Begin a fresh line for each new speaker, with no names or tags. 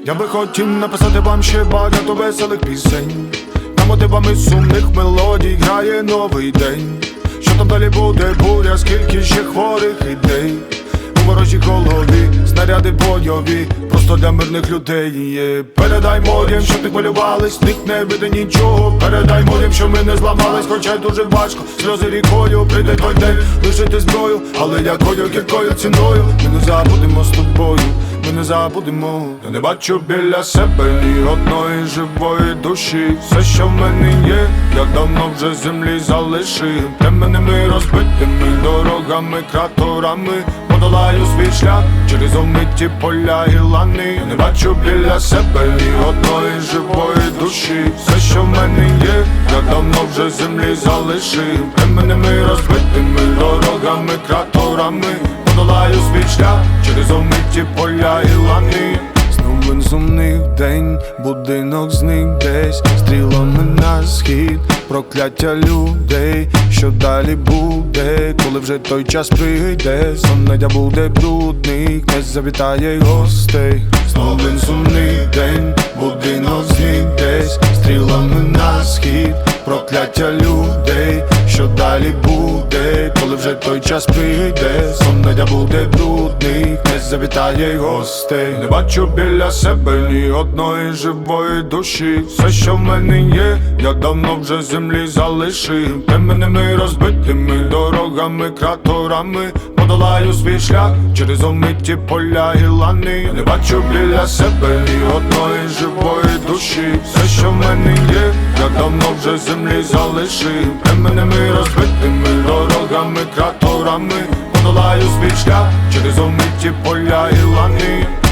Я би хотів написати вам ще багато веселих пісень. На мотивами сумних мелодій грає новий день. Що там далі буде буря, скільки ще хворих ідей у ворожій голові, снаряди бойові, просто для мирних людей. Передай морям, щоб не хвилювались, них не буде нічого. Передай морям, що ми не зламались, хоча дуже важко, сльози рікою, прийде той день лишити зброю, але якою гіркою ціною ми не забудемо з тобою, ми не забудемо. Я не бачу біля себе ні одної живої душі. Все, що в мене є, я давно вже землі залишив. Темними розбитими дорогами, кратерами подолаю свій шлях через омиті поля і лани. Я не бачу біля себе ні одної живої душі. Все, що в мене є, я давно вже землі залишив. Темними розбитими дорогами, кратерами подолаю свій шлях через омиті поля і лани. Знову сумний день, будинок зник десь, стрілами на схід, прокляття людей. Що далі буде, коли вже той час прийде? Сонедя буде брудний, не завітає гостей. Знову сумний день, будинок зник десь, стрілами на схід, прокляття людей. Що далі буде, коли вже той час прийде? Сонедя буде брудний, не завітає гостей. Не бачу біля себе ні одної живої душі. Все, що в мене є, я давно вже землі залишив. Темними розбитими дорогами, кратерами подолаю свій шлях через омиті поля і лани. Не бачу біля себе ні одної живої душі. Все, що в мене є, я давно вже землі залишив. Темними розбитими дорогами, кратерами подолаю свій шлях через омиті поля і лани.